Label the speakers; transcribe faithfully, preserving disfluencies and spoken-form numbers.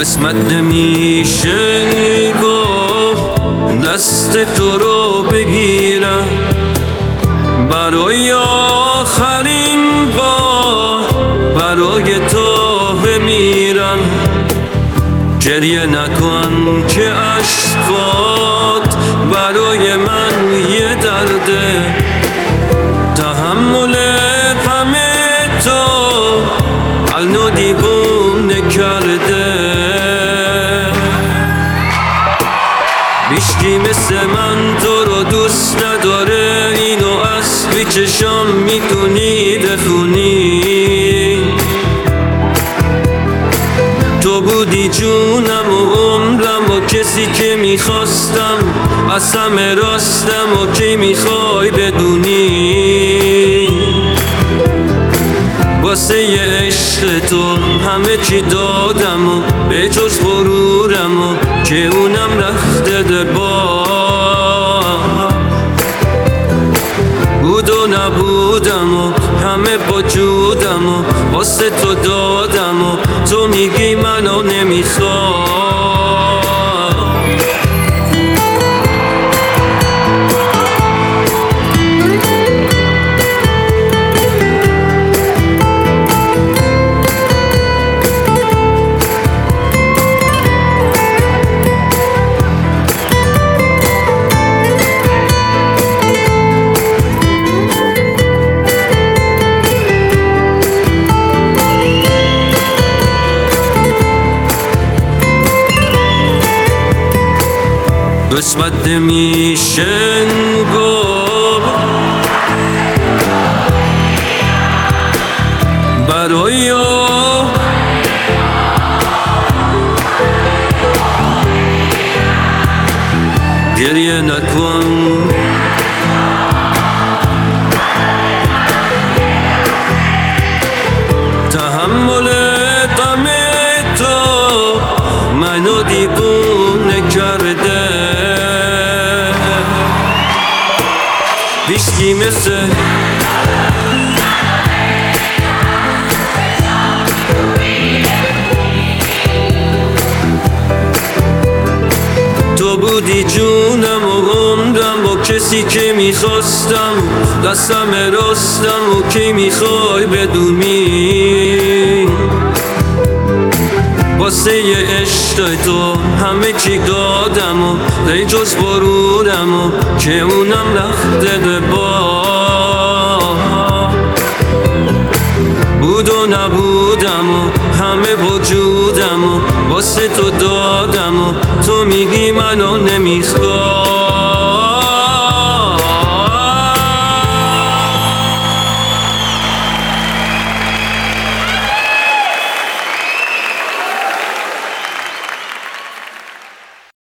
Speaker 1: قسمت نمیشه گفت دست تو رو بگیرم برای آخرین بار برای تو بمیرم. گریه نکن که اشکات برای من یه درده، تحمل همه تو النو دیوونه کرده. هیچکی مثل من تو رو دوست نداره، اینو از بی چشام میتونی بخونی. تو بودی جونم و عمرم و کسی که میخواستم، از همه راستم و کی میخوای بدونی. واسه یه عشق تو همه چی دادم و به جز غرورم و که اونم رفته در باد. بود و نبودم و همه با جودم و واسه تو دادم و تو میگی منو نمیخواد. قسمت نمیشه گفت برای گریه نکن تحمل غم تو منو دیوونه کرده. هیچکی مثل تو بودی جونم و عمرم و کسی که میخواستم، دستم راستم و کی میخوای بدونی. واسه یه عشق تو همه چی دادم و به جز غرورم و که اونم رفته به باد. بود و نبودم و همه وجودم و واسه تو دادم و تو میگی منو نمیخوای.